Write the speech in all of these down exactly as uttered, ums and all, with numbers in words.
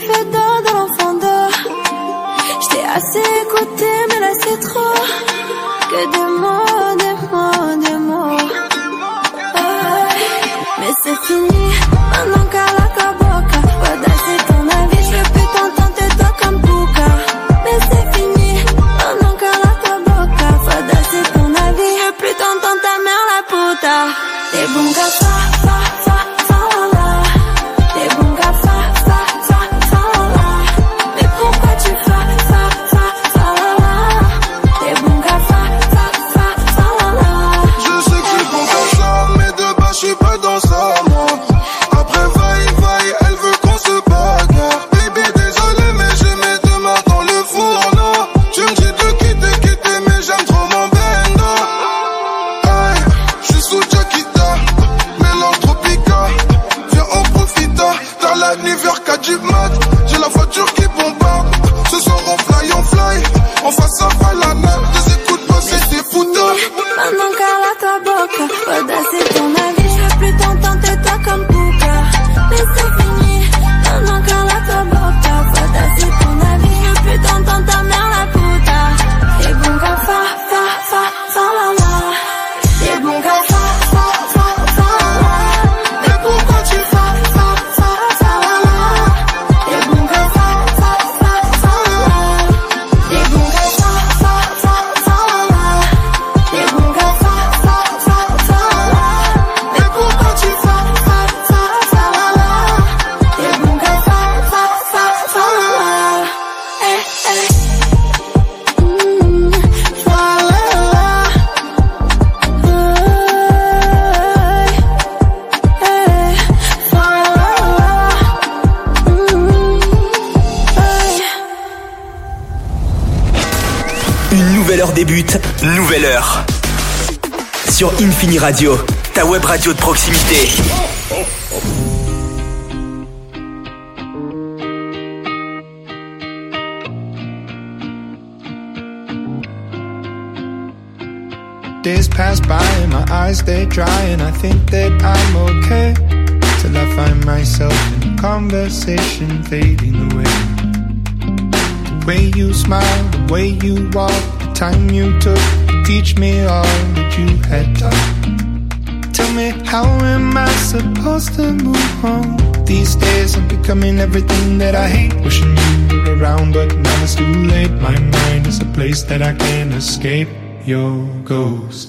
fais dodo l'enfant d'or. J't'ai assez écouté mais là c'est trop. Que des mots, des mots, des mots. Ouais. Mais c'est fini, maintenant qu'à la caboca. Voilà c'est ton avis, je veux plus t'entendre tes doigts comme Pouka. Mais c'est fini, maintenant qu'à la caboca. Voilà c'est ton avis, je veux plus t'entendre ta mère la puta. T'es bon gars, fa, fa, fa, fa, la, la. T'es bon gars, fa, fa, fa, fa, la, la. Mais pourquoi tu fa, fa, fa, fa, la, la. T'es bon gars, fa, fa, fa, fa, la, la. Je sais que je suis bon comme ça, mais de bas je suis pas dans ça, moi. Après vaille, vaille, elle veut qu'on se bagarre. Baby désolé mais j'ai mes deux mains dans le fourneau. Tu me dis de quitter, quitter mais j'aime trop mon bendo. Aïe, je suis sous Jackita, mélange tropica. Viens on profita, dans la nuit vers quatre du mat. J'ai la voiture qui bombarde. Ce soir on fly, on fly. On fasse ça à la nappe, des écoutes pas c'est des putas. Maintenant qu'à la caboca, voilà c'est ton avis, je veux plus t'entendre tes doigts comme Pouka. Mais c'est fini, maintenant qu'à la caboca, voilà c'est ton avis, je veux plus t'entendre ta mère la puta. T'es bon gars, fa, fa, fa, fa, la, la. T'es bon gars, fa, fa, fa, fa, la, la. Mais pourquoi tu fa, fa, fa, fa, la, la. T'es bon gars, fa, fa, fa, fa, la, la. T'es bon gars, fa, fa, fa, fa, la, la. T'es bon gars, fa, fa, fa, fa, la, la. Mais pourquoi tu fa, fa, fa, fa, la, la. T'es bon gars, fa, fa, fa, fa, la, la. Eh, eh. Mm, fa, la, la. Hey, hey. Fa, la, la. Mm, hey. Une nouvelle heure débute, nouvelle heure. Sur Infini Radio, ta web radio de proximité. Days pass by and my eyes stay dry, and I think that I'm okay till I find myself in a conversation fading away. The way you smile, the way you walk, the time you took to teach me all that you had taught. Tell me, how am I supposed to move on? These days I'm becoming everything that I hate. Wishing you were around, but now it's too late. My mind is a place that I can't escape your ghost.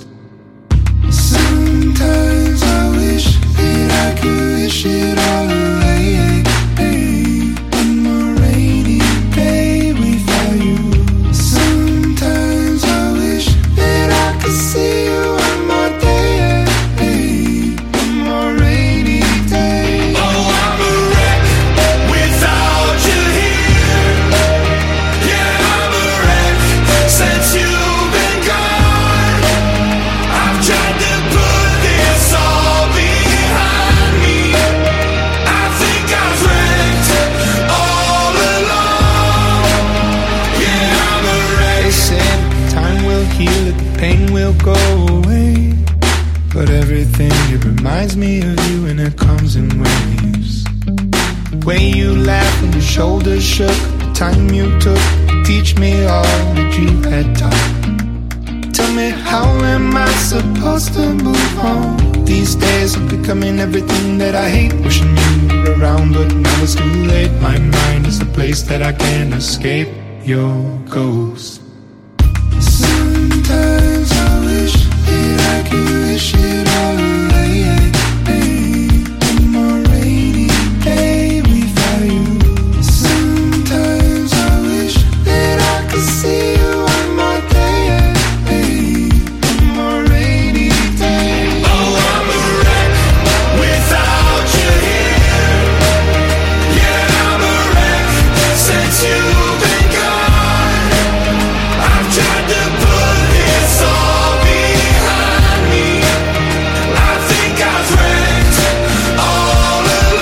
Sometimes I wish that I could wish it all away. One more rainy day without you. Sometimes I wish that I could see you one more day. One more rainy day. Oh, I'm a wreck without you here. Yeah, I'm a wreck since you've been gone. I've tried to put this all behind me. I think I've wrecked all along. Yeah, I'm a wreck. They said time will heal it, the pain will go away. But everything, it reminds me of you, and it comes in waves. The way you laughed when your shoulders shook, the time you took to teach me all that you had taught. Tell me, how am I supposed to move on? These days I'm becoming everything that I hate. Wishing you were around, but now it's too late. My mind is a place that I can't escape your ghost. Sometimes I wish that I could wish it all away. One more rainy day without you. Sometimes I wish that I could see you one more day. One more rainy day. Oh, I'm a wreck without you here. Yeah, I'm a wreck since you've been gone. I've tried to put this all behind me. I think I've wrecked all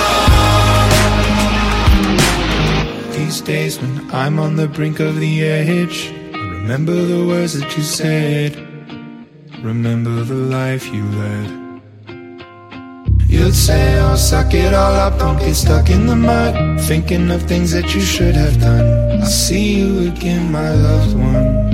along. These days when I'm on the brink of the edge, I remember the words that you said. Remember the life you led. You'd say, oh, suck it all up, don't get stuck in the mud, thinking of things that you should have done. I'll see you again, my loved one.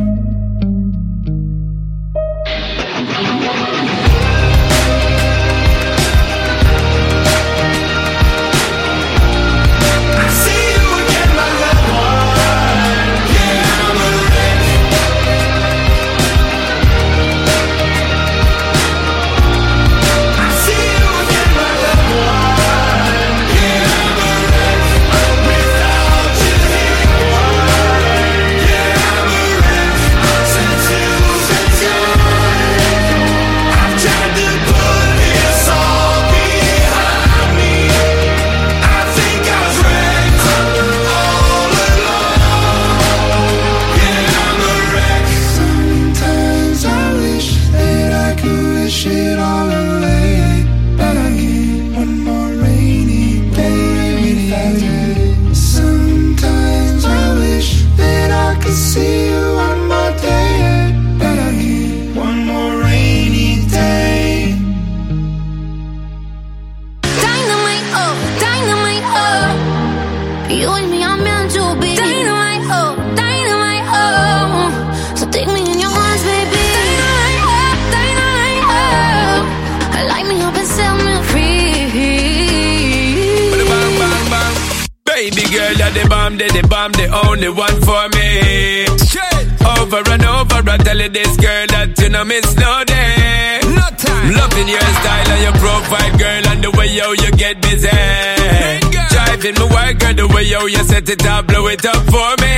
The bomb, the only one for me. Straight. Over and over, I tell you this girl that you know miss no day. No time. Loving your style and your profile, girl, and the way yo you get busy. Hey, driving me wild, girl, the way yo you set it up, blow it up for me.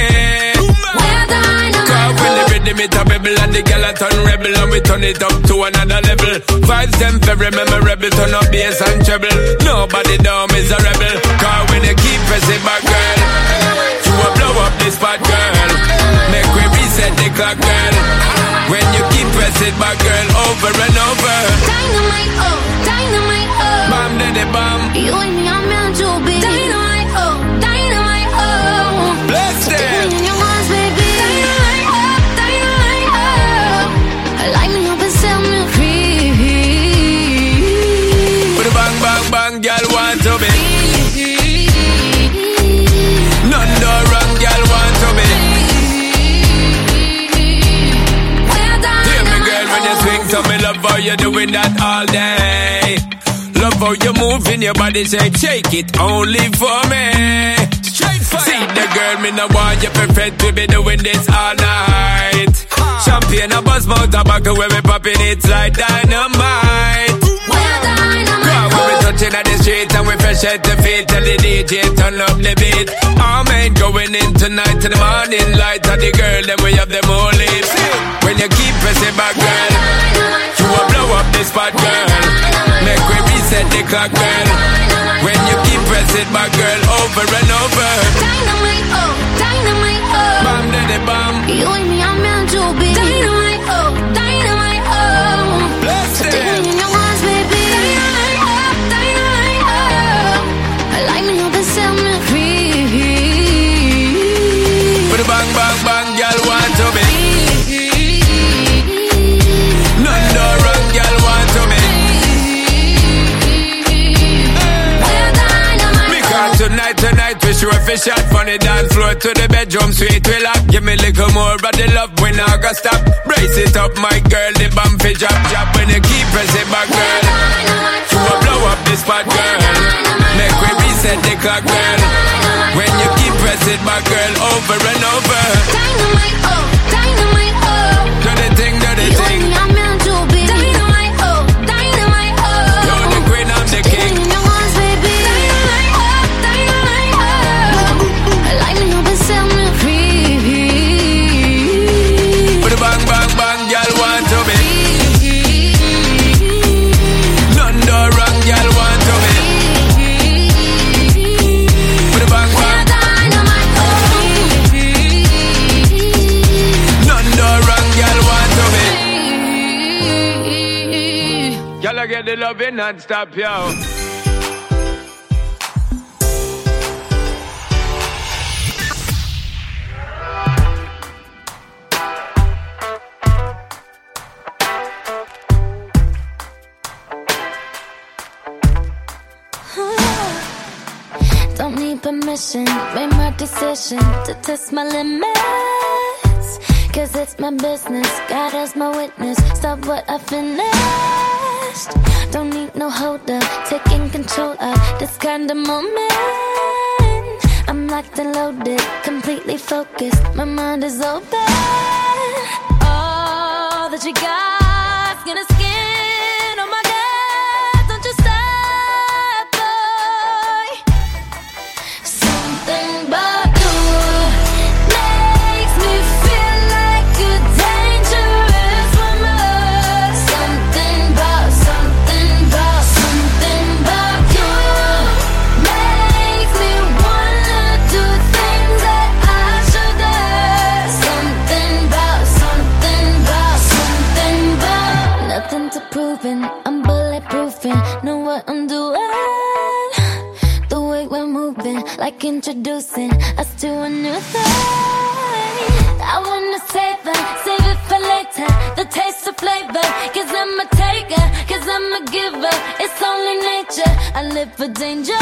Cause when the rhythm it a rebel and the girl a turn rebel and we turn it up to another level. Vibes them very memorable, turn up bass and treble. Nobody down is a rebel. Cause when you keep pressing back, girl, you will blow up this spot, girl. Make we reset the clock, girl. When you keep pressing back, girl, over and over. Dynamite, oh, dynamite, oh. Bomb, daddy, bomb. You and me are meant to be. Dynamite, oh, dynamite, oh. Bless so them. take me in your arms, baby. Dynamite, oh, dynamite, oh. Light me up and set me free. Put a bang, bang, bang, girl, want to be. None no wrong, girl, want to be. Hear me, girl, when you swing to me, love how you doing that all day. Love how you moving your body, shake, shake it only for me. Straight fire. See the girl, me no want you perfect, we be doing this all night. Champagne, a buzz, mouth, tobacco, where we popping it's like dynamite. When we touching at the street and we fresh at the feet, tell the D J turn up the beat. All men going in tonight to the morning light, and the girl then we have them all lips. When you keep pressing back, girl, you will blow up this spot, girl. Make we reset the clock, girl. When you keep pressing back, girl, over and over. Dynamite, oh, dynamite, oh. Bomb, daddy, bomb. You and me are meant to be. Dynamite, oh, dynamite, oh. Bless so them. take me in your arms, baby. Dynamite, oh, dynamite, oh. Light me up and set me free. Put a bang, bang, bang, girl, want to be. None no wrong, girl, want to be. Because tonight, tonight, we sure fi shot from the dance floor to the bedroom, sweet we lock. Give me a little more of the love, we not gonna stop. Brace it up, my girl, the bomb fi drop, drop. When you keep pressing back, girl, you will blow up this spot, girl. Make we reset the clock, girl. When you keep pressing back, girl, over and over. Dynamite, oh, dynamite, oh. Do the thing, do the You thing. and me are meant to be. Dynamite, oh, dynamite, oh. You're the queen, I'm the Take king. me in your arms, baby. Dynamite, oh, dynamite, oh. Light me up and set me free. Put a bang, bang, bang, girl, want to be. None no wrong, girl, want to be. Put a bang, bang. Dynamite, oh. None no wrong, girl, want to be. Girl, I get the loving non-stop, yo. permission, made my decision to test my limits. Cause it's my business, God as my witness. Stop what I finished. Don't need no holder, taking control of this kind of moment. I'm locked and loaded, completely focused, my mind is open. All that you got's gonna skin on my dad. Don't you stop, boy. Something about you makes me feel like a dangerous woman. Something about, something about, something about you makes me wanna do things that I shouldn't. Something about, something about, something about. Nothing to proving, I'm bulletproofing, know what I'm doing. The way we're moving, like introducing us to a new thing. I wanna save it, save it for later, the taste of flavor. Cause I'm a taker, cause I'm a giver, it's only nature, I live for danger.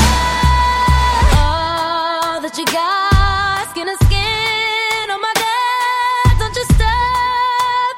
All that you got, skin to skin on my dad. Don't you stop,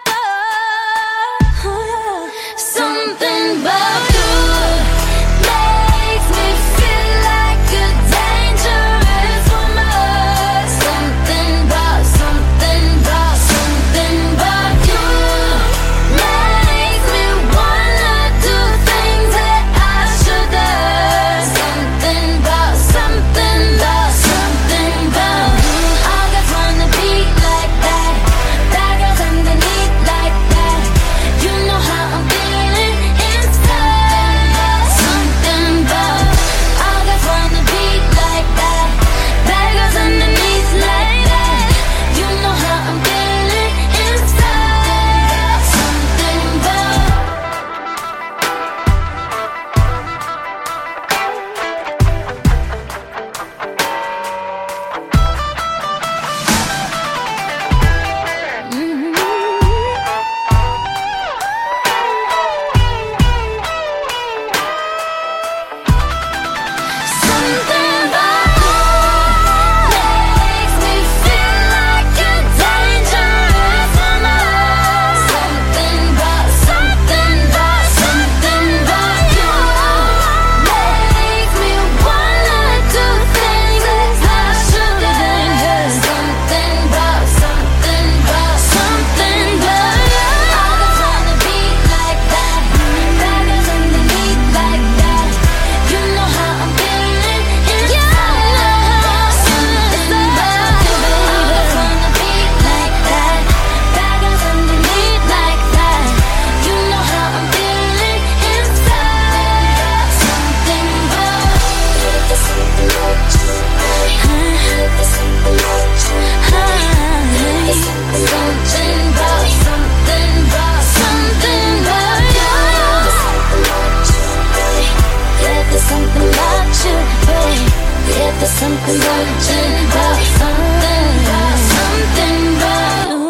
oh. Something about you makes me feel like a dangerous woman. Something about, something about, something about you makes me wanna do things that I shouldn't. Something about, something about, something about you. All guys wanna be like that, bad girls underneath like that. You know how I'm feeling inside. Something about, all guys wanna be like that, bad girls underneath like that. You know how I'm feeling inside. Something about. Something about you makes me feel like a dangerous woman. Something about, something about, something about you makes me wanna do things that I shouldn't. Something about, something about, something about you. All guys wanna be like that, bad girls underneath like that. You know how I'm feeling inside. Something about you, baby. All guys wanna be like that, bad girls underneath like that. You know how I'm feeling inside. Something about. There's something about you. There's something about you. There's something about, something about, something about you. Yeah, there's something about you, babe. Yeah, there's something about you, about something, about something about you.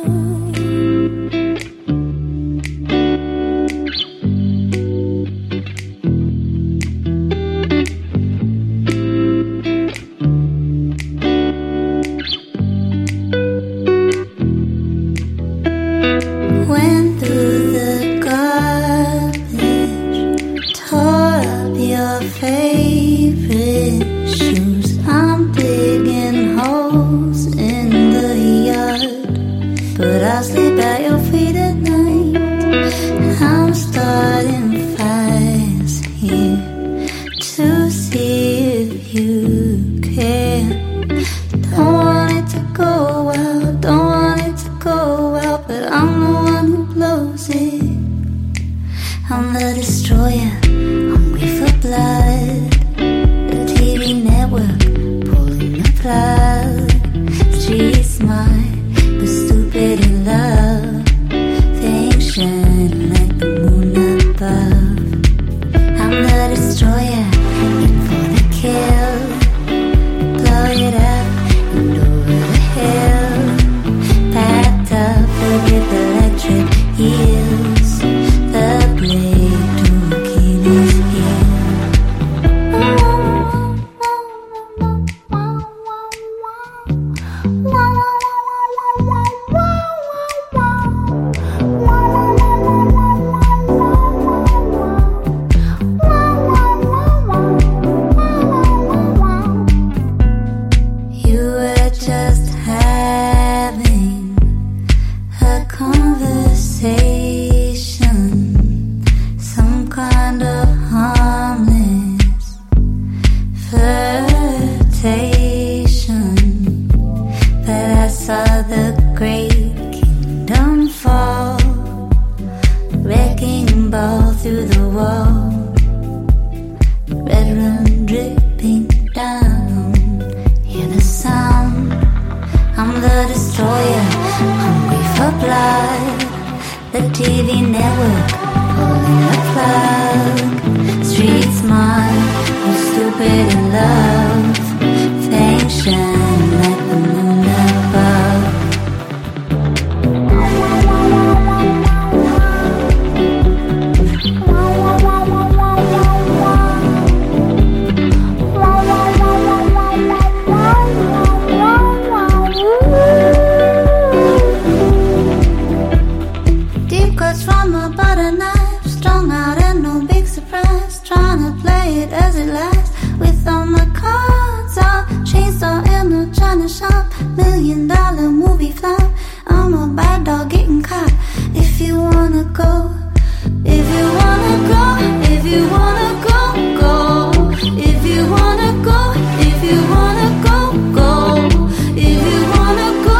Went through the garbage, tore up your favorite shoes. I'm digging holes in the yard, but I'll sleep at your feet at night. I'm starting fires here to see if you care. Don't want it to go well, don't want it to go well, but I'm the one who blows it. I'm the destroyer, hungry for blood. The T V network pulling the plug. Street smart, but stupid in love. Things shine like the moon above. I'm the destroyer, in for the kill. Blow it up and over the hill. Packed up with electric heels. The blade to kill his heel. some kind of harmless flirtation. But I saw the great kingdom fall, wrecking ball through the wall, red rum dripping down. Hear the sound, I'm the destroyer, hungry for blood. The T V network pulling the plug. Street smart, we're stupid in love. Fame shine like the moon above. From a butter knife, strung out and no big surprise. Trying to play it as it lasts, with all my cards out. Chainsaw in a China shop, million dollar movie flop. I'm a bad dog getting caught. If you wanna go, if you wanna go, if you wanna go, go. If you wanna go, if you wanna go, go. If you wanna go.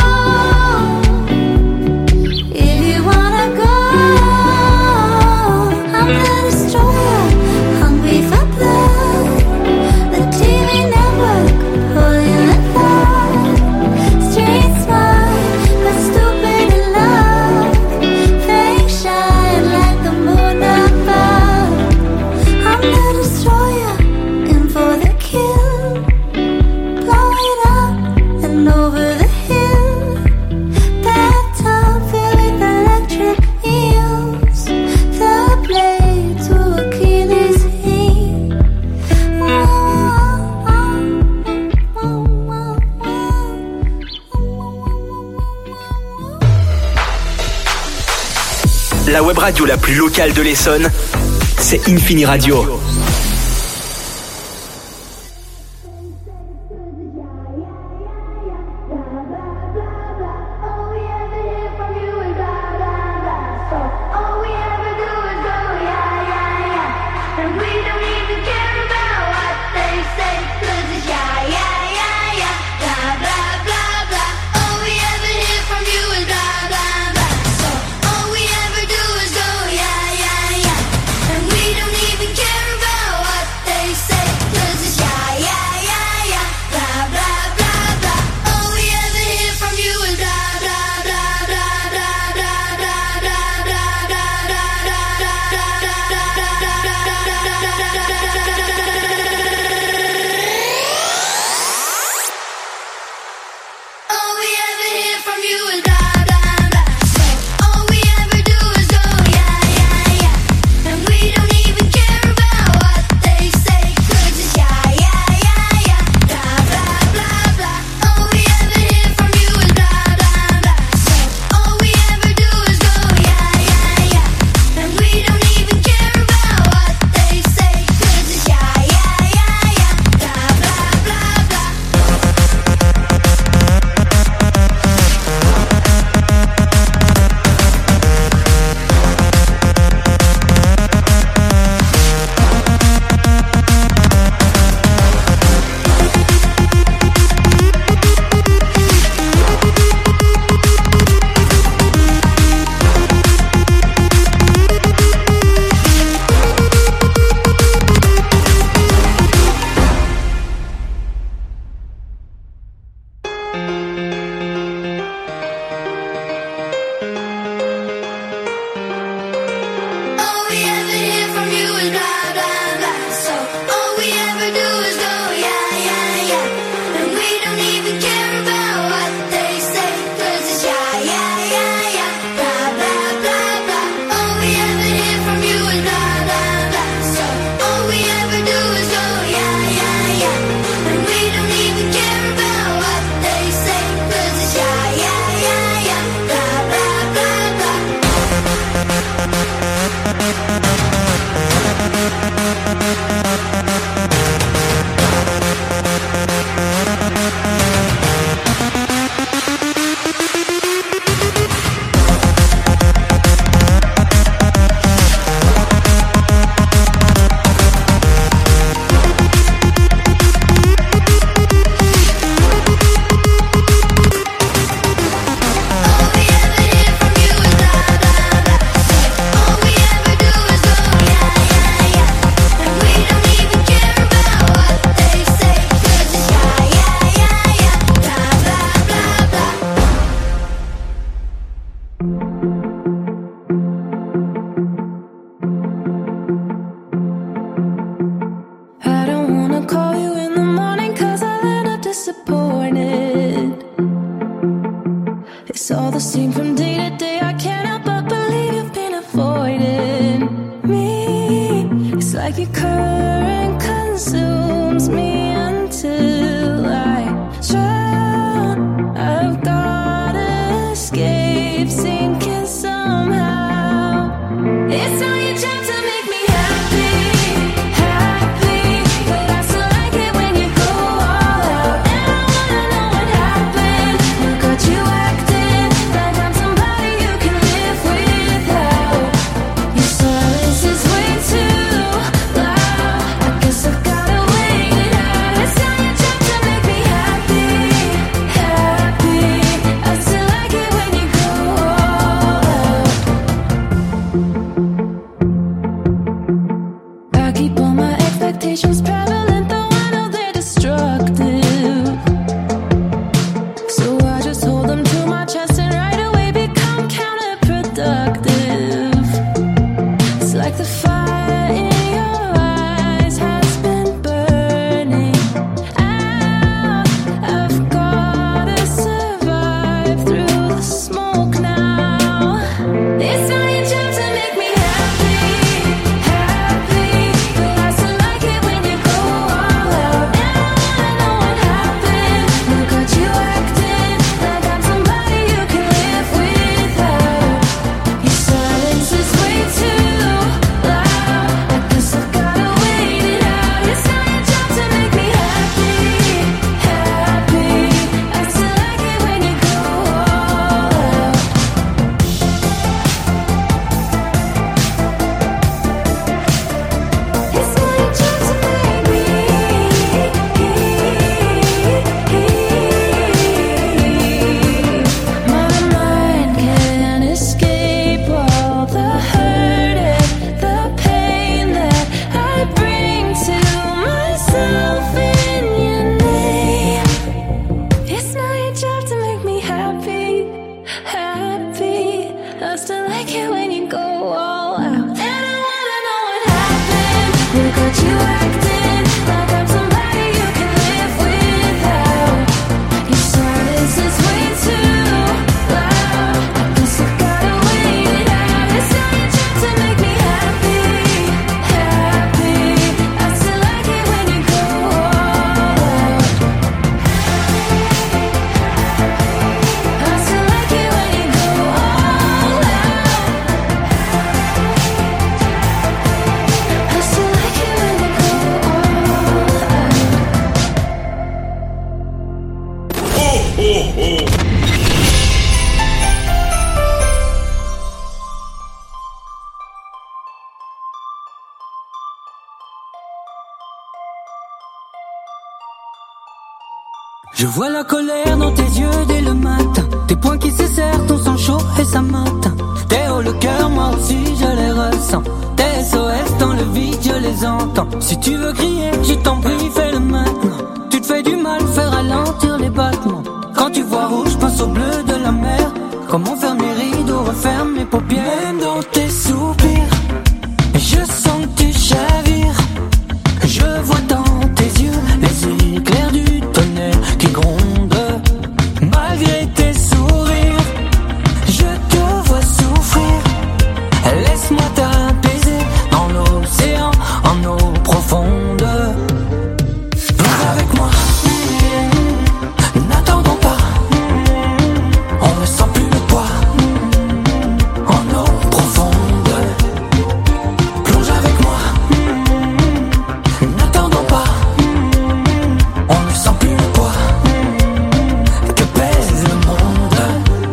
La web radio la plus locale de l'Essonne, c'est Infini Radio. Care about I don't wanna call you in the morning cause I end up disappointed. It's all the same from day to day. I can't help but believe you've been avoiding me. It's like your current consumes me until I drown. I've gotta escape, sinking somehow. It's not your job to make me happy, happy, but I still like it when you go all out. And I wanna know what happened. Look at you acting like I'm somebody you can live without. Your silence is way too loud. I guess I've gotta wait it out. It's not your job to make me happy, happy. I still like it when you go all out. I keep all my expectations prevalent, though I know they're destructive. So I just hold them to my chest and right away become counterproductive. It's like the fire in your eyes has been burning out. I've gotta survive through the smoke now. It's not your job to make me happy, happy, but I still like it when you go all out. And I wanna know what happened. Look at you acting like I'm somebody you can live without. Your silence is way too loud. I guess I've gotta wait it out. It's not your job to make me happy, happy. I still like it when you go all out. It's not your job to make me. My mind can't escape all the hurt and the pain that I bring to myself in your name. It's not your job to make me happy, happy. I still like it when you go all out. And I wanna know what happened. Look at you acting like I'm somebody you can live without. Your silence is way too loud. I guess I've gotta wait it out. It's not your job to make me happy, happy. I still like it when you go all out. I still like it when you go all out. I still like it when you go all out. Je vois la colère dans tes yeux dès le matin. Tes poings qui s'esserrent, ton sang chaud et ça m'atteint. T'es haut le cœur, moi aussi je les ressens. Tes S O S dans le vide, je les entends. Si tu veux crier, je t'en prie, fais-le maintenant. Tu te fais du mal, fais ralentir les battements. Quand tu vois rouge, pense au bleu de la mer. Comment faire mes rideaux, referme mes paupières. Même dans tes soupirs, je sens que tu chavires. Je vois dans tes yeux les éclairs du tonnerre qui grondent. Malgré tes sourires, je te vois souffrir. Laisse-moi t'apaiser dans l'océan, en eau profonde. Plonge avec moi, n'attendons pas. On ne sent plus le poids, en eau profonde. Plonge avec moi, n'attendons pas. On ne sent plus le poids que pèse le monde.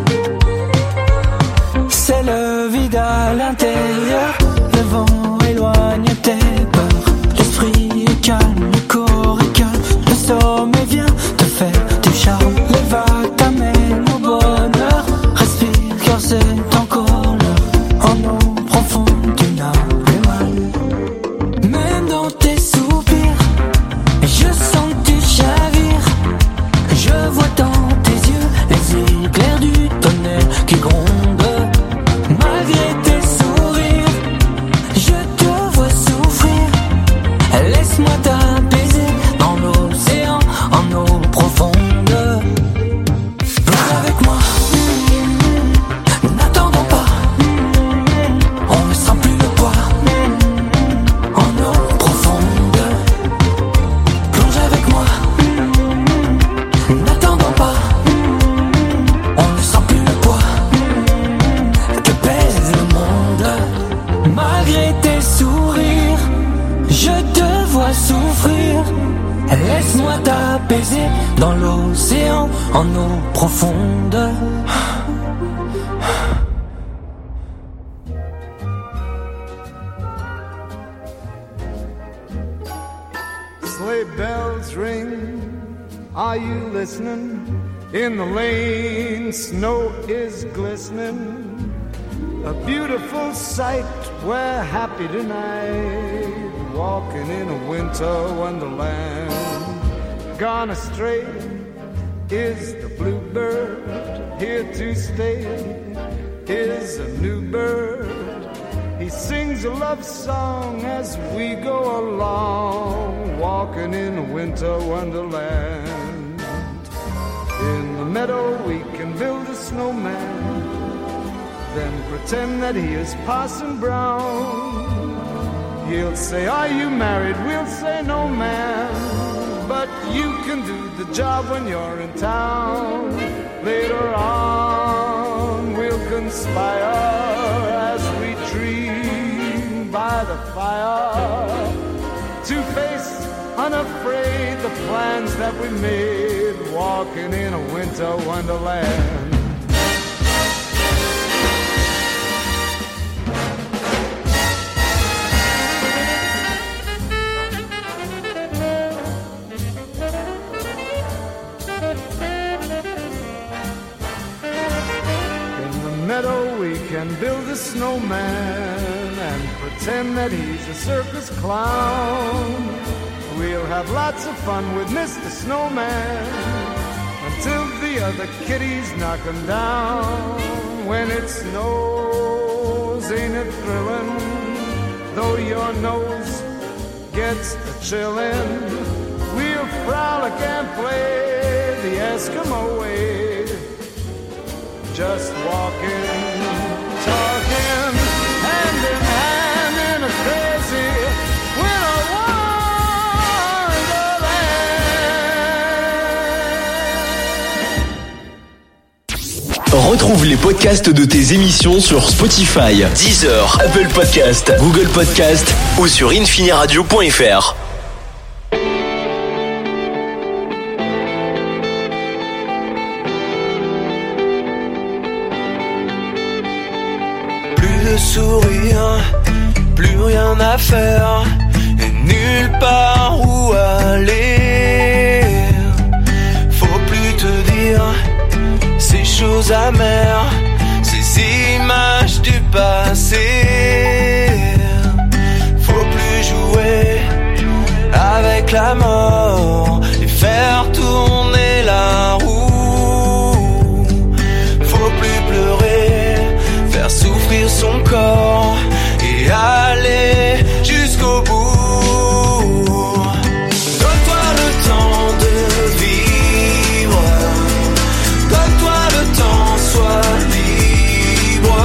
C'est le vide à l'intérieur. Le vent éloigne tes peurs. L'esprit est calme, le corps est calme. Le sommeil vient te faire du charme. Les vagues t'amènent au bonheur. Respire car c'est encore l'heure. En eau profonde tu n'as plus mal. Même dans tes soupirs, je sens que tu chavires. Je vois dans tes yeux les éclairs du tonnerre qui grondent. s'apaiser dans l'océan en eau profonde. Sleigh bells ring, are you listening? In the lane, snow is glistening. A beautiful sight, we're happy tonight, walking in a winter wonderland. Gone astray is the bluebird, here to stay is a new bird. He sings a love song as we go along, walking in a winter wonderland. In the meadow we can build a snowman, then pretend that he is Parson Brown. He'll say, are you married? We'll say, no, ma'am. But you can do the job when you're in town. Later on, we'll conspire as we dream by the fire to face unafraid the plans that we made, walking in a winter wonderland. We can build a snowman and pretend that he's a circus clown. We'll have lots of fun with Mister Snowman until the other kitties knock him down. When it snows, ain't it thrilling? Though your nose gets the chillin', we'll frolic and play the Eskimo way, just walking, talking, hand in hand in a crazy winter wonderland. Retrouve les podcasts de tes émissions sur Spotify, Deezer, Apple Podcast, Google Podcast ou sur infiniradio point f r. Sourire, plus rien à faire et nulle part où aller. Faut plus te dire ces choses amères, ces images du passé. Faut plus jouer avec la mort et faire tourner la roue. Faut plus pleurer, faire souffrir son corps et aller jusqu'au bout. Donne-toi le temps de vivre, donne-toi le temps, sois libre.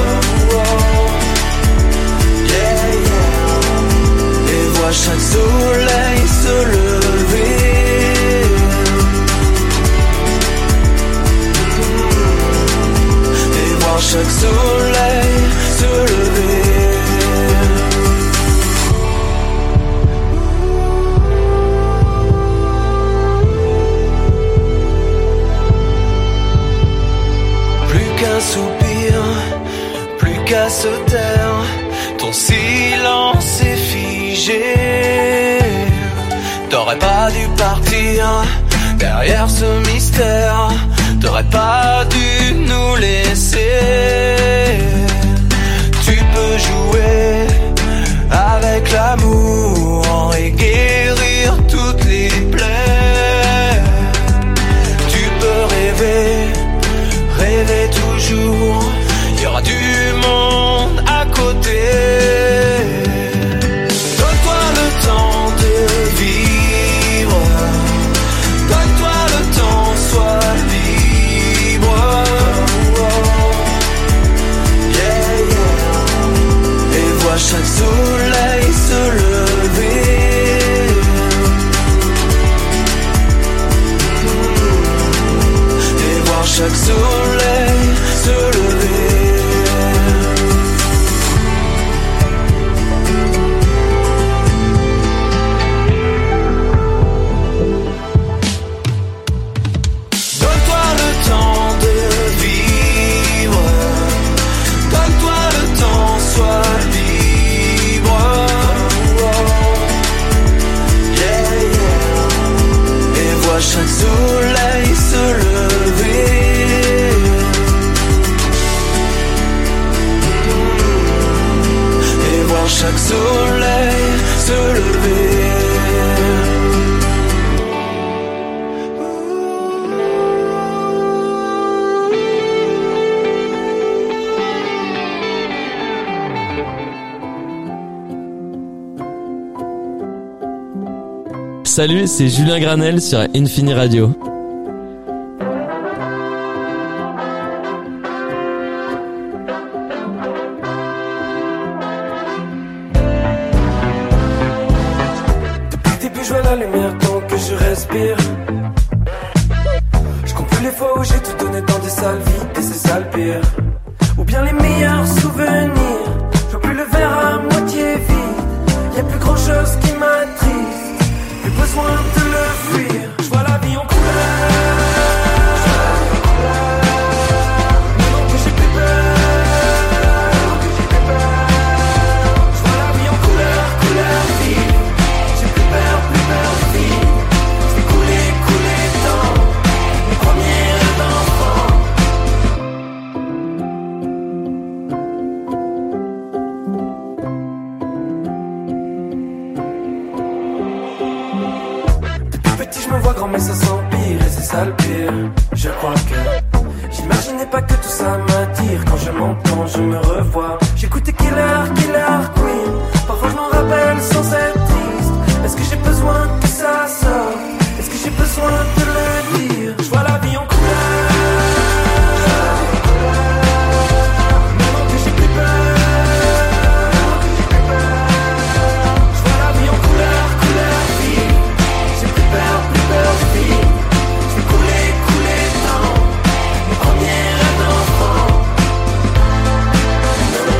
Yeah, yeah. Et vois chaque soleil se lever. Et voir chaque soleil se lever. Plus qu'un soupir, plus qu'à se taire, ton silence est figé. T'aurais pas dû partir derrière ce mystère, t'aurais pas dû nous laisser. Tu peux jouer avec l'amour et guérir toutes les plaies. Tu peux rêver, rêver toujours, il y aura du monde à côté. Donne-toi le temps de vivre, donne-toi le temps, sois libre. chaque soleil se lever. Salut, c'est Julien Granel sur Infini Radio. Depuis le début, je vois la lumière tant que je respire. Je compte plus les fois où j'ai tout donné dans des salles vides et c'est ça le pire. Ou bien les meilleurs souvenirs. Je vois plus le verre à moitié vide. Y'a plus grand chose qui m'attriste. Plus besoin de le fuir. Je vois la vie en couleur. Maintenant que j'ai plus peur. Je vois la vie en couleur, couleur vive. J'ai plus peur, plus peur du vide. Je vais couler, couler dans mes premiers rêves d'enfant. Je me vois grand mais ça s'empire et c'est ça le pire. Je crois que j'imaginais pas que tout ça m'attire. Quand je m'entends, je me revois. J'écoutais Killer, Killer Queen. Parfois je m'en rappelle sans être triste. Est-ce que j'ai besoin que ça sorte? Est-ce que j'ai besoin de le dire? Je vois la vie en couleur. Maintenant que j'ai plus peur. Je vois la vie en couleur, couleur vive. J'ai plus peur, plus peur du vide. Je vais couler, couler dans mes premiers rêves d'enfant.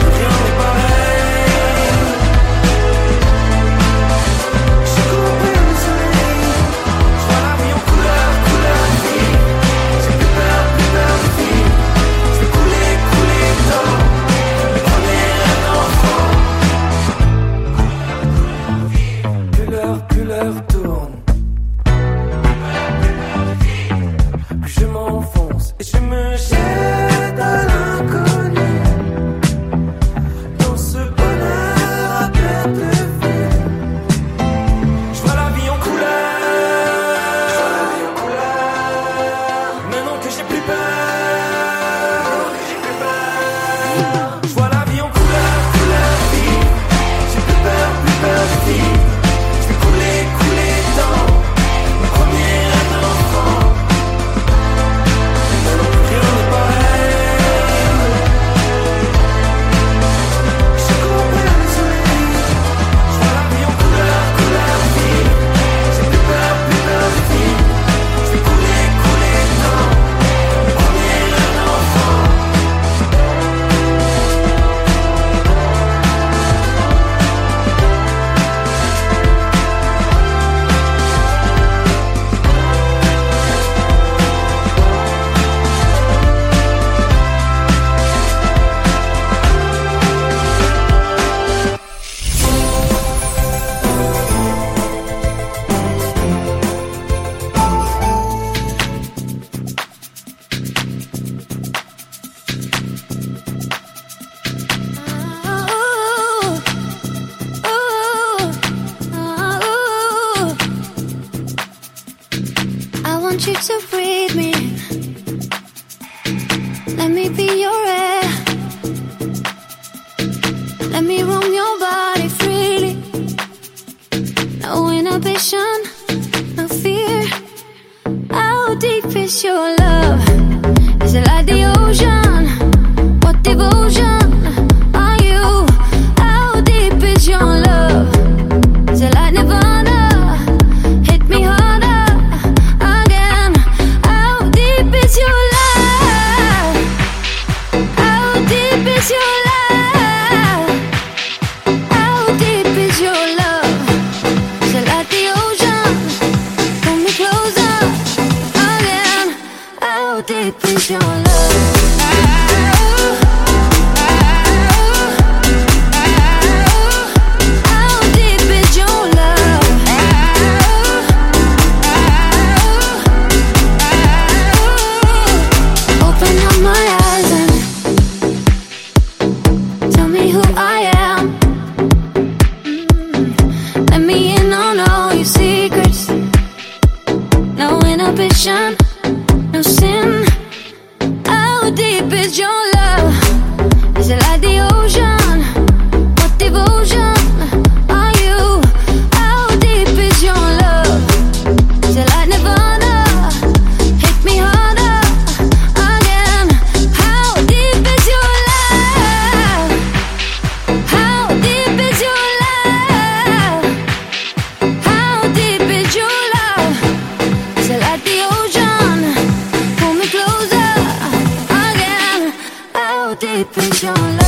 ocean, no sin. How deep is your love? Is it like the ocean? What devotion are you? How deep is your love? Is it like Nirvana? Hit me harder again. How deep is your love? How deep is your love? How deep is your love? Is it like the ocean? Pull me closer again. How deep is your love?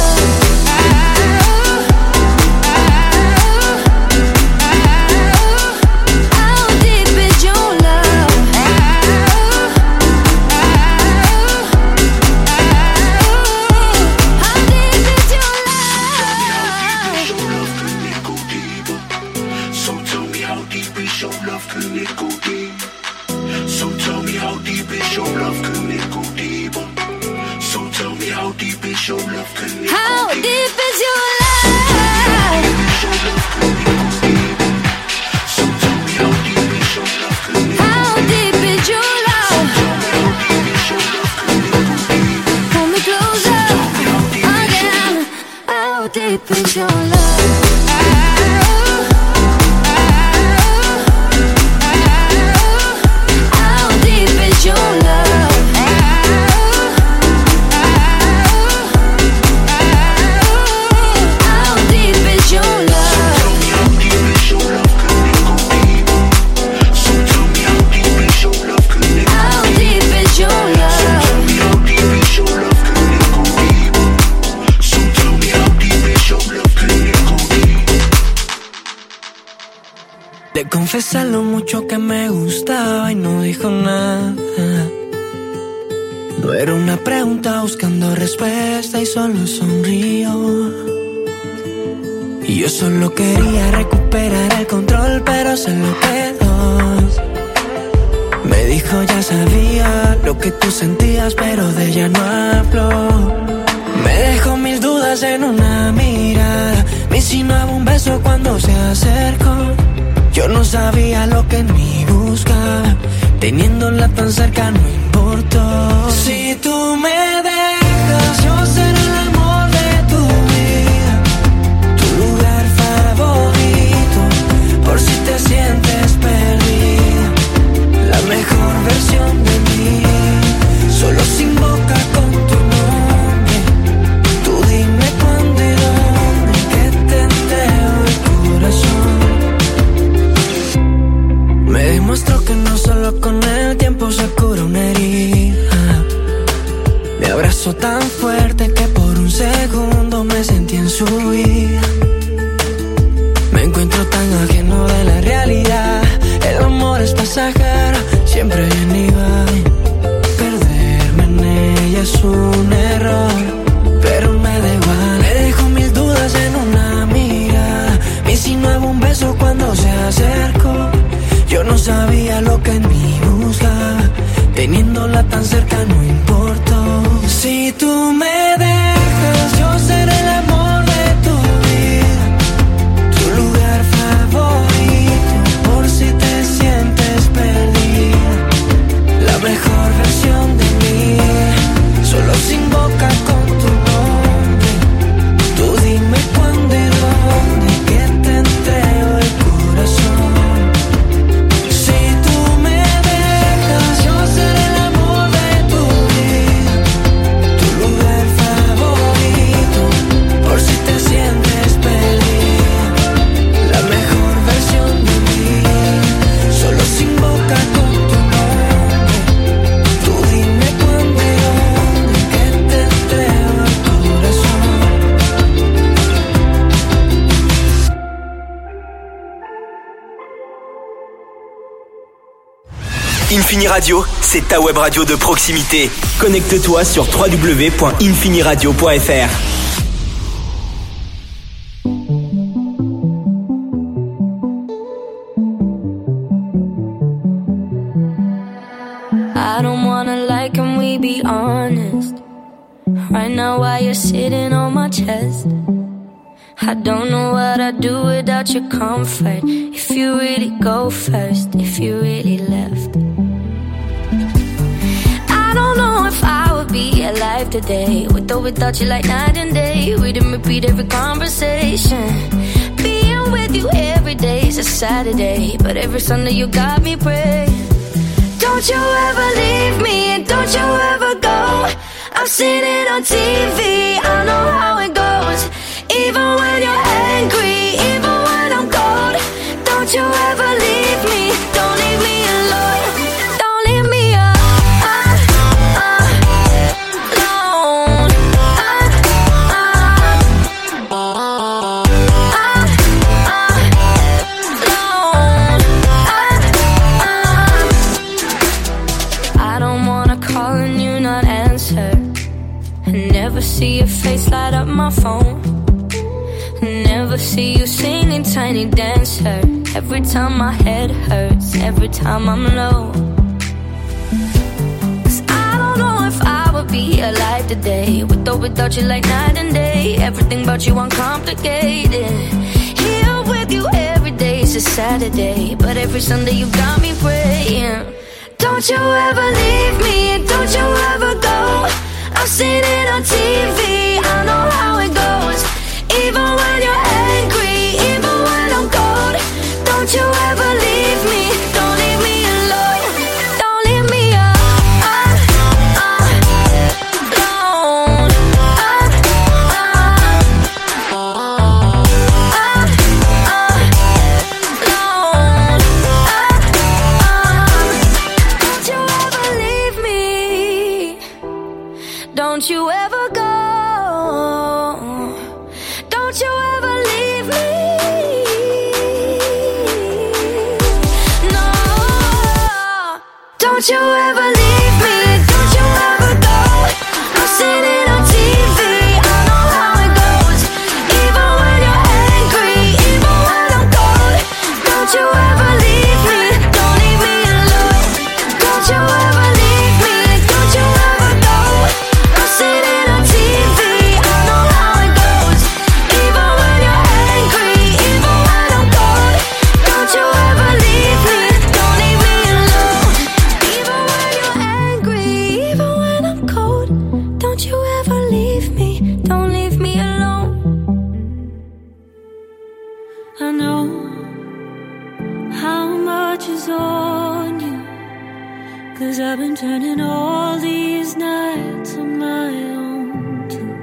How deep is your love? How deep is your love? Pull me closer again. How deep is your love? Le confesé lo mucho que me gustaba y no dijo nada. No era una pregunta buscando respuesta y solo sonrió. Y yo solo quería recuperar el control, pero se lo quedó. Me dijo ya sabía lo que tú sentías, pero de ella no habló. Me dejó mil dudas en una mirada, me insinuaba un beso cuando se acercó. Yo no sabía lo que en mí buscaba, teniéndola tan cerca no importó. Si tú me dejas, yo seré el amor de tu vida, tu lugar favorito, por si te sientes perdida, la mejor versión de mí, solo sin boca con tu nombre. Tú dime cuándo y dónde, que te entrego el corazón. Me demostró que no solo con el tiempo se cura una herida. Me abrazó tan fuerte que por un segundo me sentí en su vida. Me encuentro tan ajeno de la realidad. El amor es pasajero, siempre viene y va. Perderme en ella es un error, pero me da igual. Me dejó mil dudas en una mirada, me insinuaba un beso cuando se acercó. Yo no sabía lo que en mí buscaba, teniéndola tan cerca no importó. Si tú me dejas, yo seré el amor de tu vida, tu lugar favorito, por si te sientes perdida, la mejor versión de mí, solo sin boca con tu nombre. Tú dime cuándo y dónde, que te entrego el corazón. Infini Radio, c'est ta web radio de proximité. Connecte-toi sur w w w point infini radio point f r. I don't wanna lie, can we be honest? Right now while you're sitting on my chest, I don't know what I'd do without your comfort. If you really go first, if you really left. be alive today. With or without you like night and day. We didn't repeat every conversation. Being with you every day is a Saturday, but every Sunday you got me praying. Don't you ever leave me and don't you ever go. I've seen it on T V, I know how it goes. Even when you're angry, even when I'm cold. Don't you ever leave me, don't leave me alone. Don't leave me alone. I don't wanna call and you not answer. Never see your face light up my phone. Never see you singing Tiny Dancer. Every time my head hurts, every time I'm low. Cause I don't know if I would be alive today. With or without you like night and day. Everything about you uncomplicated. Here with you every day is a Saturday, but every Sunday you got me praying. Don't you ever leave me, don't you ever go. I've seen it on T V, I know how it goes. Even when you're angry, even when I'm cold. Don't you ever leave me, don't leave me alone. Don't leave me alone. Don't you ever leave me. Don't you ever go. Don't you ever leave me. No. Don't you ever leave me. Don't you ever go. I've seen it on T V. I know how it goes. Even when you're angry, even when I'm cold. Don't you ever leave me. Don't leave me alone. Don't you ever leave me. Don't you ever go. I've seen it on T V. I know how it goes. Even when you're angry, even when I'm cold. Don't you ever leave me. Don't leave me alone. Even when you're angry, even when I'm cold. Don't you ever leave me. Don't leave me alone. I know how much is on you, cause I've been turning all these nights on my own too.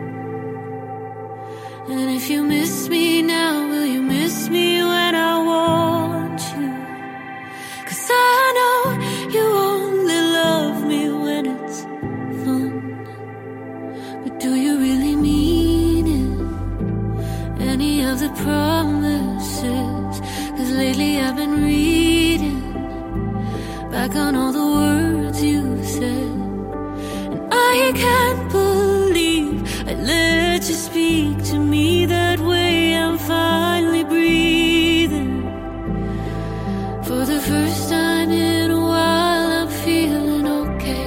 And if you miss me now, will you miss me when I want you? Cause I know you only love me when it's fun. But do you really mean it? Any of the promises? Cause lately I've been reading back on all the words you said, and I can't believe I let you speak to me that way. I'm finally breathing for the first time in a while. I'm feeling okay.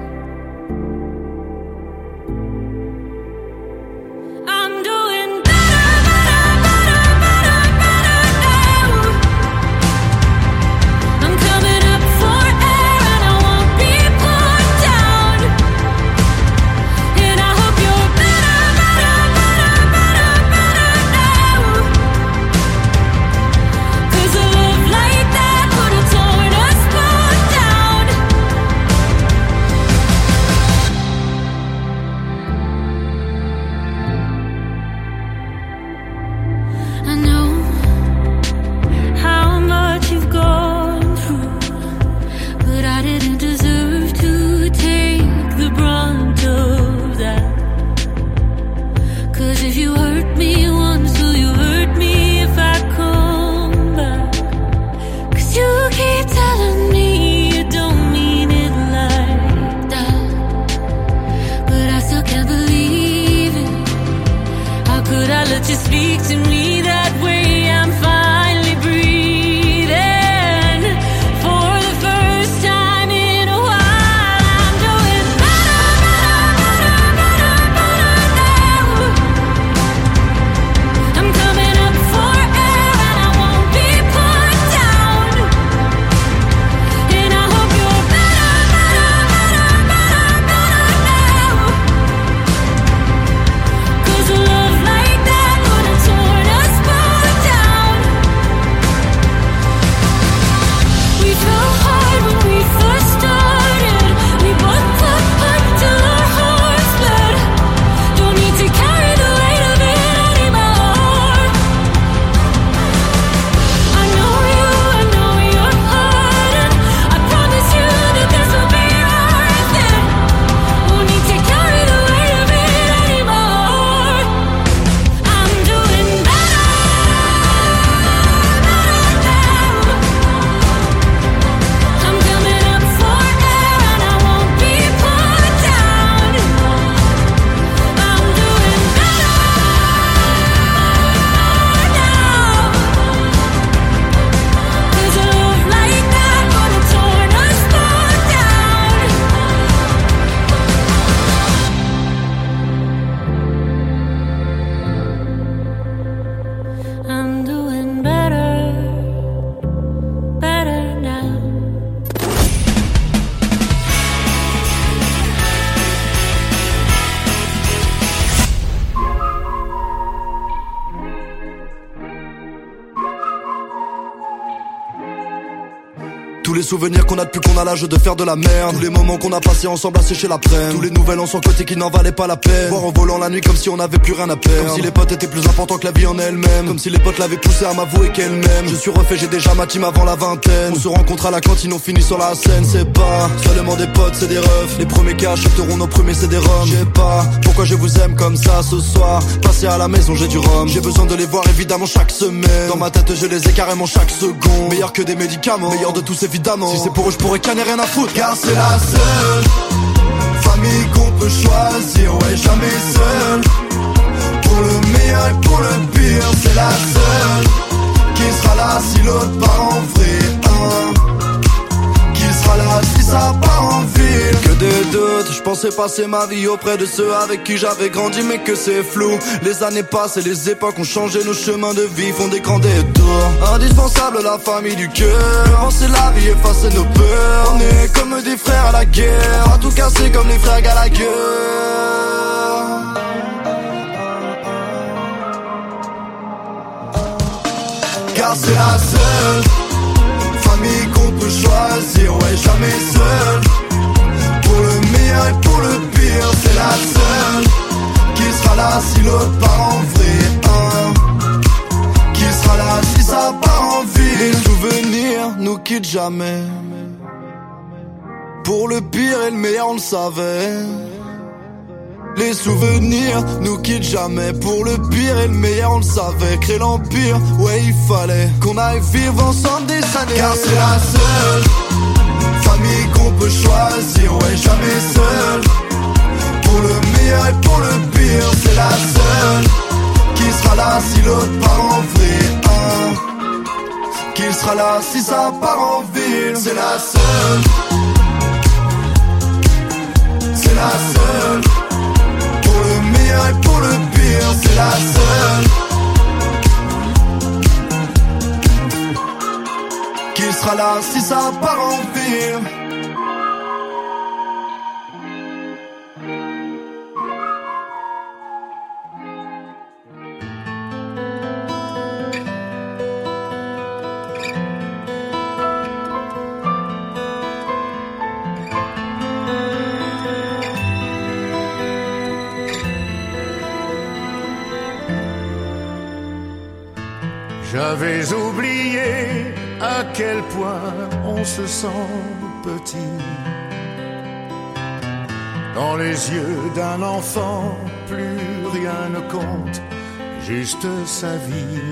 I'm doing better, better, better, better, better now. I'm coming up for air and I won't be put down. And I hope you're better, better, better, better, better now. Cause a love like that would have torn us both down. I know how much you've gone through, but I didn't deserve to take the brunt of that. Cause if you hurt me once, will you hurt me if I come back? Cause you keep telling me you don't mean it like that, but I still can't believe it. How could I let you speak to me that way? I'm finally breathing for the first time in a while. I'm doing better, better, better, better, better now. I'm coming up for air and I won't be put down. And I hope you're better, better, better, better, better now. les souvenirs qu'on a depuis qu'on a l'âge de faire de la merde. Tous les moments qu'on a passés ensemble à sécher la prenne. Tous les nouvelles en son côté qui n'en valaient pas la peine. Voir en volant la nuit comme si on n'avait plus rien à perdre. Comme si les potes étaient plus importants que la vie en elle-même. Comme si les potes l'avaient poussé à m'avouer qu'elle m'aime. Je suis refait, j'ai déjà ma team avant la vingtaine. On se rencontre à la cantine, on finit sur la scène. C'est pas seulement des potes, c'est des refs. Les premiers qui achèteront nos premiers c'est des roms. Je sais pas pourquoi je vous aime comme ça ce soir. Passer à la maison, j'ai du rhum. J'ai besoin de les voir évidemment chaque semaine. Dans ma tête je les ai carrément chaque seconde. Meilleur que des médicaments, meilleur de tous évidemment. Si c'est pour eux je pourrais canner rien à foutre. Car c'est la seule famille qu'on peut choisir. Ouais, jamais seul. Pour le meilleur et pour le pire, c'est la seule qui sera là si l'autre part en vrai. Hein. Qui sera là si ça part en ville. Que des doutes, je pensais passer ma vie auprès de ceux avec qui j'avais grandi, mais que c'est flou. Les années passent et les époques ont changé, nos chemins de vie font des grands détours. Indispensable la famille du cœur, avancer la vie, effacer nos peurs. On est comme des frères à la guerre, à tout casser comme les frères Gallagher. Car c'est la seule famille qu'on peut choisir, ouais, jamais seul. Pour le meilleur et pour le pire, c'est la seule qui sera là si l'autre part en vrai. Hein. Qui sera là si ça part en ville. Les souvenirs nous quittent jamais. Pour le pire et le meilleur on le savait. Les souvenirs nous quittent jamais. Pour le pire et le meilleur on le savait. Créer l'empire, ouais il fallait qu'on aille vivre ensemble des années. Car c'est la seule famille qu'on peut choisir, ouais jamais seul. Pour le meilleur et pour le pire, c'est la seule qui sera là si l'autre part en vrai. Hein. Qui sera là si ça part en ville. C'est la seule. C'est la seule. Pour le meilleur et pour le pire, c'est la seule qui sera là si ça part en ville. J'avais oublié à quel point on se sent petit dans les yeux d'un enfant, plus rien ne compte, juste sa vie.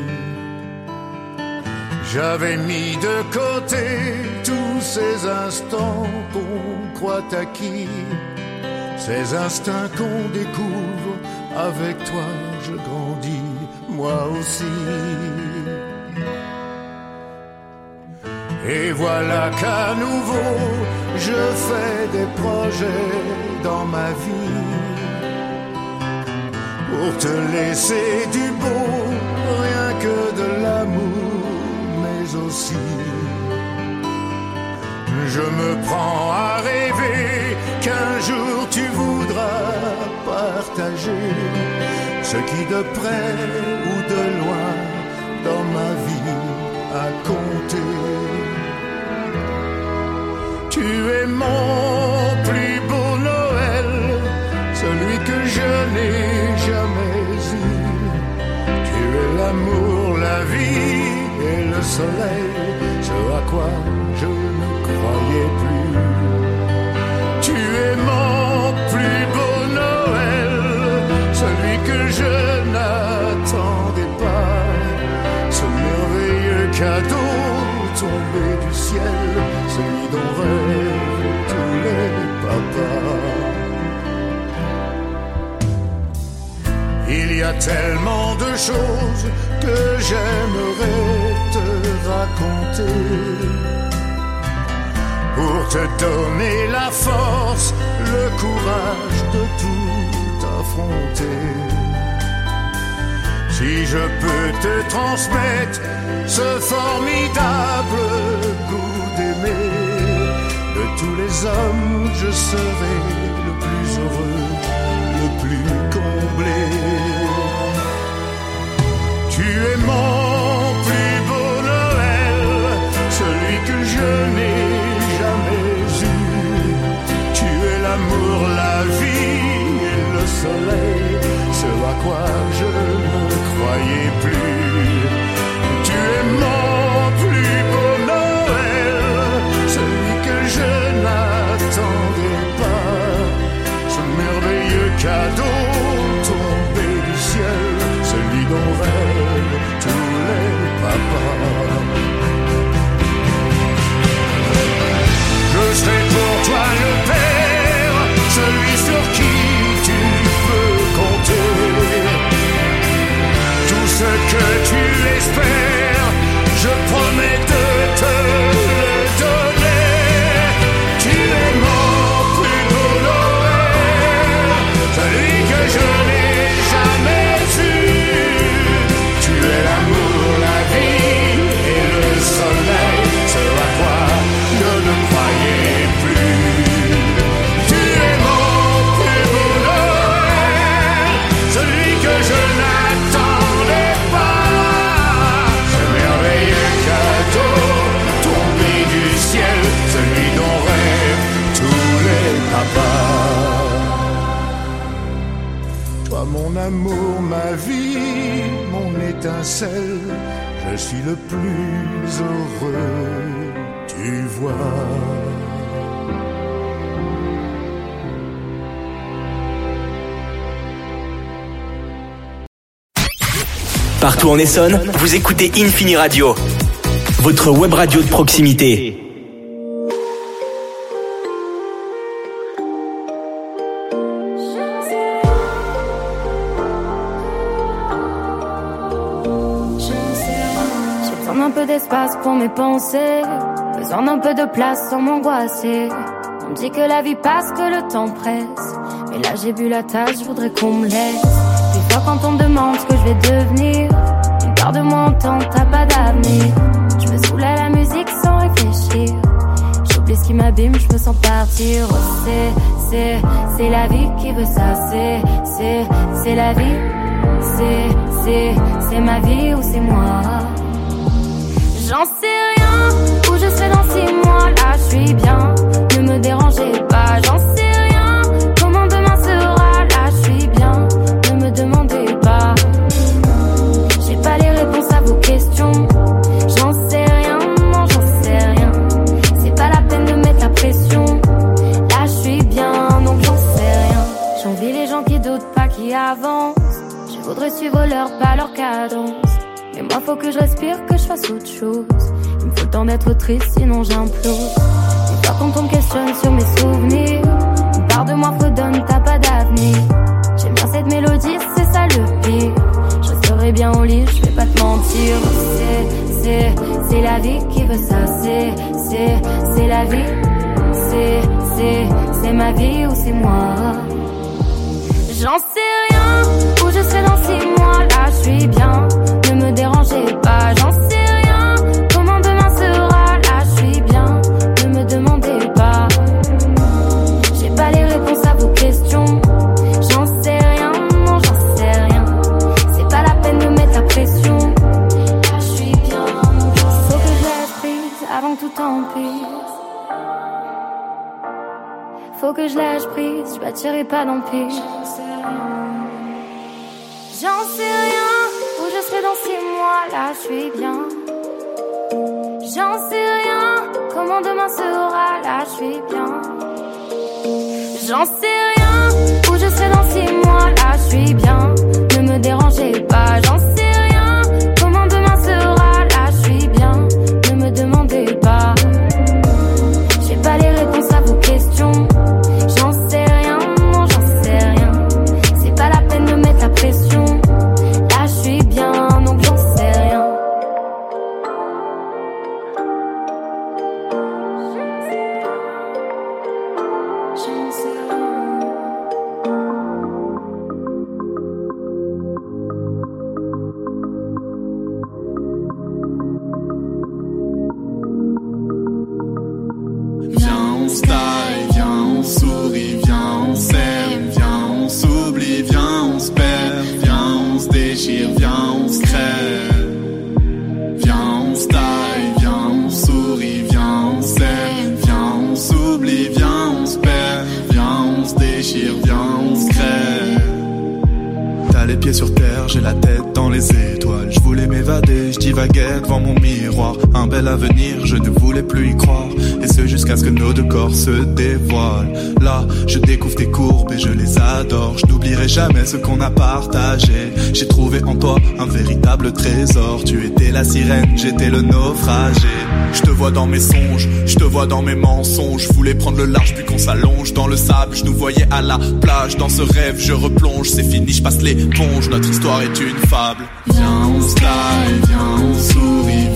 J'avais mis de côté tous ces instants qu'on croit acquis, ces instincts qu'on découvre. Avec toi je grandis, moi aussi. Et voilà qu'à nouveau je fais des projets dans ma vie pour te laisser du beau, rien que de l'amour, mais aussi je me prends à rêver qu'un jour tu voudras partager ce qui de près ou de loin dans ma vie a compté. Tu es mon plus beau Noël, celui que je n'ai jamais eu. Tu es l'amour, la vie et le soleil, ce à quoi je ne croyais plus. Tu es mon plus beau Noël, celui que je n'attendais pas, ce merveilleux cadeau tombé du ciel, celui dont rêvent tous les papas. Il y a tellement de choses que j'aimerais te raconter pour te donner la force, le courage de tout affronter. Si je peux te transmettre ce formidable goût d'aimer, de tous les hommes je serai le plus heureux, le plus comblé. Tu es mon plus beau Noël, celui que je n'ai quoi je ne croyais plus. Tu es mon plus beau Noël, celui que je n'attendais pas. Ce merveilleux cadeau tombé du ciel, celui dont rêvent tous les papas. Je serai pour toi le père, celui sur qui tu peux compter. Tout ce que tu espères, je promets de te le donner. Tu es mon plus beau Noël, celui que je n'ai jamais eu. Tu es l'amour, la vie et le soleil, ce à quoi je ne croyais plus. Tu es mon plus beau Noël, celui que je n'attendais pas. Ce merveilleux cadeau tombé du ciel, celui dont rêvent tous les papas. Toi mon amour, ma vie, mon étincelle, je suis le plus heureux, tu vois. Partout en Essonne, vous écoutez Infini Radio, votre web radio de proximité. J'ai besoin d'un peu d'espace pour mes pensées, besoin d'un peu de place sans m'angoisser. On me dit que la vie passe, que le temps presse, mais là j'ai bu la tasse, je voudrais qu'on me laisse. Des fois quand on me demande ce que je vais devenir, une part de moi entend t'as pas d'avenir. Je me saoule à la musique sans réfléchir, j'oublie ce qui m'abîme, je me sens partir. Oh, c'est, c'est, c'est la vie qui veut ça, c'est, c'est, c'est la vie. C'est, c'est, c'est ma vie ou c'est moi. J'en sais rien, où je serai dans six mois, là je suis bien. Ne me dérangez pas, j'en sais rien. Comment demain sera, là je suis bien. Ne me demandez pas, j'ai pas les réponses à vos questions. J'en sais rien, non j'en sais rien. C'est pas la peine de mettre la pression. Là je suis bien, donc j'en sais rien. J'envie les gens qui doutent pas, qui avancent. Je voudrais suivre leur pas, leur cadence. Mais moi faut que je respire, que je fasse autre chose. Il me faut le temps d'être triste, sinon j'implose. Des fois quand on me questionne sur mes souvenirs, une part de moi fredonne, t'as pas d'avenir. J'aime bien cette mélodie, c'est ça le pire. Je resterai bien au lit, je vais pas te mentir. C'est, c'est, c'est la vie qui veut ça. C'est, c'est, c'est la vie. C'est, c'est, c'est ma vie ou c'est moi. J'en sais rien, où je serai dans six mois, là je suis bien. Ne me dérangez pas, j'en sais rien. Comment demain sera, là je suis bien. Ne me demandez pas, j'ai pas les réponses à vos questions. J'en sais rien, non j'en sais rien. C'est pas la peine de mettre la pression. Là je suis bien, non j'en sais. Faut que je lâche prise avant que tout empire. Faut que je lâche prise, je bâtirai pas d'empire. J'en sais rien, où je serai dans six mois, là je suis bien. J'en sais rien, comment demain sera, là je suis bien. J'en sais rien, où je serai dans six mois, là je suis bien. Ne me dérangez pas, j'en sais rien, comment demain sera, là je suis bien. Ne me demandez pas, j'ai pas les réponses à vos questions. J'en sais rien, non j'en sais rien. C'est pas la peine de mettre la pression. Là je suis bien, donc j'en sais rien. J'en sais rien. Viens on style, viens on sourit, viens on s'aime, viens on s'oublie, viens on se perd, viens on se déchire, viens on se crève. Viens on style, viens on sourit, viens on s'aime, viens on s'oublie, viens on se perd, viens on se déchire, viens on se crève. T'as les pieds sur terre, j'ai la tête dans les étoiles. Je voulais m'évader, je divaguais devant mon miroir. Un bel avenir, je ne voulais plus y croire. Et ce jusqu'à ce que nos deux corps se dévoilent. Là, je découvre tes courbes et je les adore. Je n'oublierai jamais ce qu'on a partagé. J'ai trouvé en toi un véritable trésor. Tu étais la sirène, j'étais le naufragé. Je te vois dans mes songes, je te vois dans mes mensonges. Je voulais prendre le large puis qu'on s'allonge dans le sable. Je nous voyais à la plage, dans ce rêve je replonge. C'est fini, je passe l'éponge, notre histoire est une fable. Viens on slide, viens on sourit,